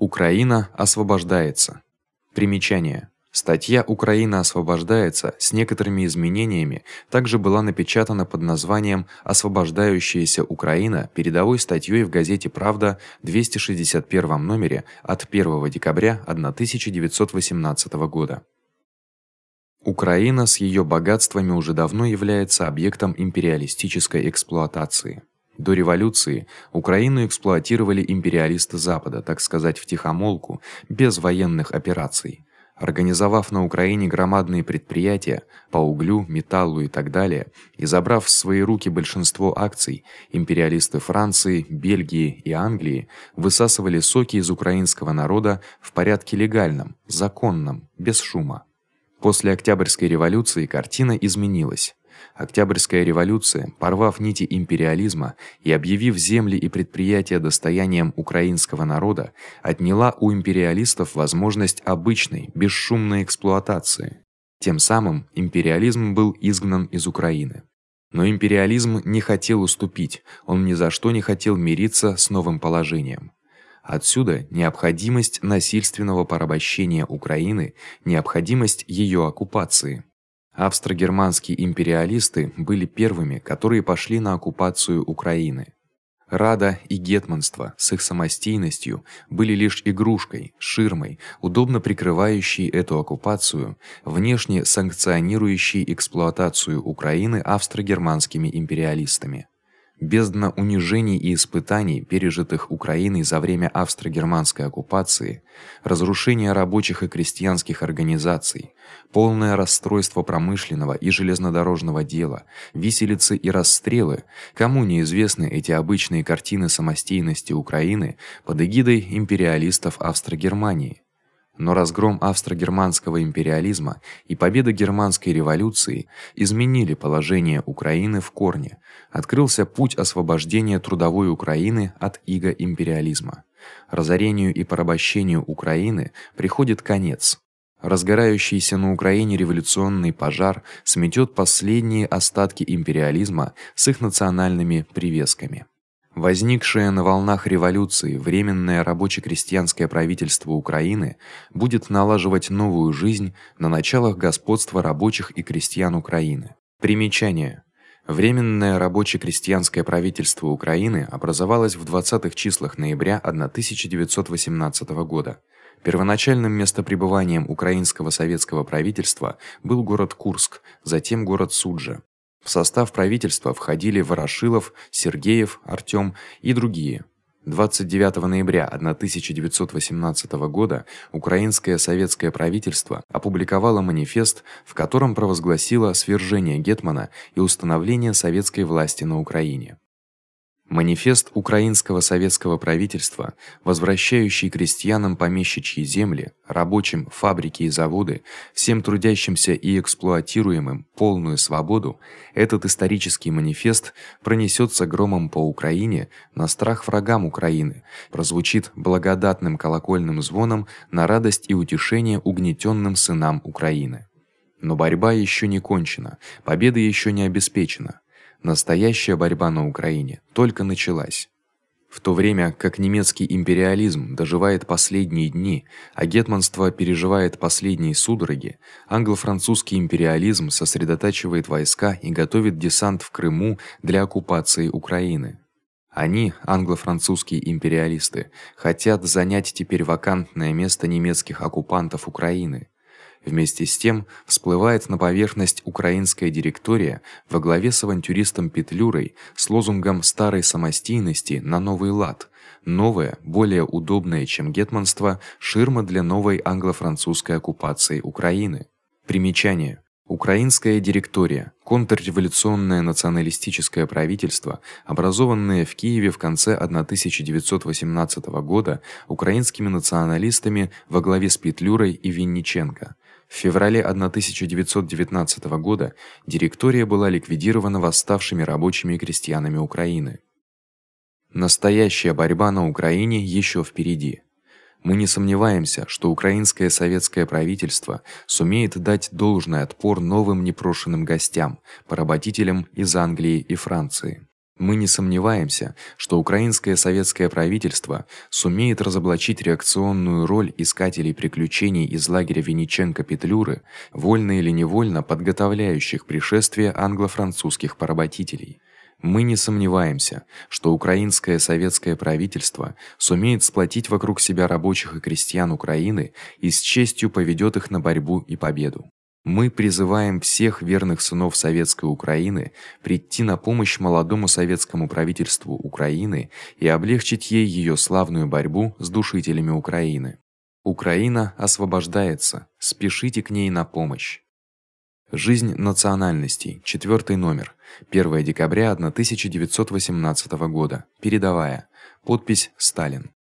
Украина освобождается. Примечание. Статья «Украина освобождается» с некоторыми изменениями также была напечатана под названием «Освобождающаяся Украина» передовой статьёй в газете «Правда» в 261 номере от 1 декабря 1918 года. Украина с её богатствами уже давно является объектом империалистической эксплуатации. До революции Украину эксплуатировали империалисты Запада, так сказать, втихомолку, без военных операций. Организовав на Украине громадные предприятия по углю, металлу и так далее, и забрав в свои руки большинство акций, империалисты Франции, Бельгии и Англии высасывали соки из украинского народа в порядке легальном, законном, без шума. После Октябрьской революции картина изменилась. Октябрьская революция, порвав нити империализма и объявив земли и предприятия достоянием украинского народа, отняла у империалистов возможность обычной, бесшумной эксплуатации. Тем самым империализм был изгнан из Украины. Но империализм не хотел уступить, он ни за что не хотел мириться с новым положением. Отсюда необходимость насильственного порабощения Украины, необходимость её оккупации. Австро-германские империалисты были первыми, которые пошли на оккупацию Украины. Рада и гетманство с их самостийностью были лишь игрушкой, ширмой, удобно прикрывающей эту оккупацию, внешне санкционирующей эксплуатацию Украины австро-германскими империалистами. Бездна унижений и испытаний, пережитых Украиной за время австро-германской оккупации, разрушение рабочих и крестьянских организаций, полное расстройство промышленного и железнодорожного дела, виселицы и расстрелы, кому неизвестны эти обычные картины самостийности Украины под эгидой империалистов Австро-Германии. Но разгром австро-германского империализма и победа германской революции изменили положение Украины в корне. Открылся путь освобождения трудовой Украины от ига империализма. Разорению и порабощению Украины приходит конец. Разгорающийся на Украине революционный пожар сметёт последние остатки империализма с их национальными привесками. Возникшее на волнах революции временное рабоче-крестьянское правительство Украины будет налаживать новую жизнь на началах господства рабочих и крестьян Украины. Примечание. Временное рабоче-крестьянское правительство Украины образовалось в 20-х числах ноября 1918 года. Первоначальным местопребыванием украинского советского правительства был город Курск, затем город Суджа. В состав правительства входили Ворошилов, Сергеев, Артём и другие. 29 ноября 1918 года украинское советское правительство опубликовало манифест, в котором провозгласило свержение гетмана и установление советской власти на Украине. Манифест украинского советского правительства, возвращающий крестьянам помещичьи земли, рабочим фабрики и заводы, всем трудящимся и эксплуатируемым полную свободу, этот исторический манифест пронесётся громом по Украине на страх врагам Украины, прозвучит благодатным колокольным звоном на радость и утешение угнетённым сынам Украины. Но борьба ещё не кончена, победа ещё не обеспечена. Настоящая борьба на Украине только началась. В то время как немецкий империализм доживает последние дни, а гетманство переживает последние судороги, англо-французский империализм сосредотачивает войска и готовит десант в Крыму для оккупации Украины. Они, англо-французские империалисты, хотят занять теперь вакантное место немецких оккупантов Украины. Вместе с тем всплывает на поверхность украинская директория во главе с авантюристом Петлюрой с лозунгом старой самостийности на новый лад. Новая, более удобная, чем гетманство, ширма для новой англо-французской оккупации Украины. Примечание. Украинская директория, контрреволюционное националистическое правительство, образованное в Киеве в конце 1918 года украинскими националистами во главе с Петлюрой и Винниченко. В феврале 1919 года директория была ликвидирована восставшими рабочими и крестьянами Украины. Настоящая борьба на Украине ещё впереди. Мы не сомневаемся, что украинское советское правительство сумеет дать должный отпор новым непрошенным гостям, поработителям из Англии и Франции. Мы не сомневаемся, что украинское советское правительство сумеет разоблачить реакционную роль искателей приключений из лагеря Винниченко-Петлюры, вольно или невольно подготовляющих пришествие англо-французских поработителей. Мы не сомневаемся, что украинское советское правительство сумеет сплотить вокруг себя рабочих и крестьян Украины и с честью поведёт их на борьбу и победу. Мы призываем всех верных сынов советской Украины прийти на помощь молодому советскому правительству Украины и облегчить ей её славную борьбу с душителями Украины. Украина освобождается. Спешите к ней на помощь. Жизнь национальностей. 4 номер. 1 декабря 1918 года. Передовая. Подпись Сталин.